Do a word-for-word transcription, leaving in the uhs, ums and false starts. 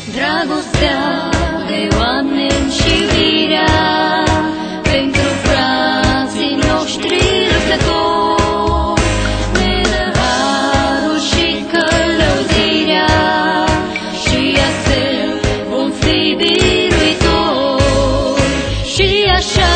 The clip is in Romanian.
Dragostea de oameni și iubirea pentru frații noștri luptători ne dă harul și călăuzirea și astfel vom fi biruitori și așa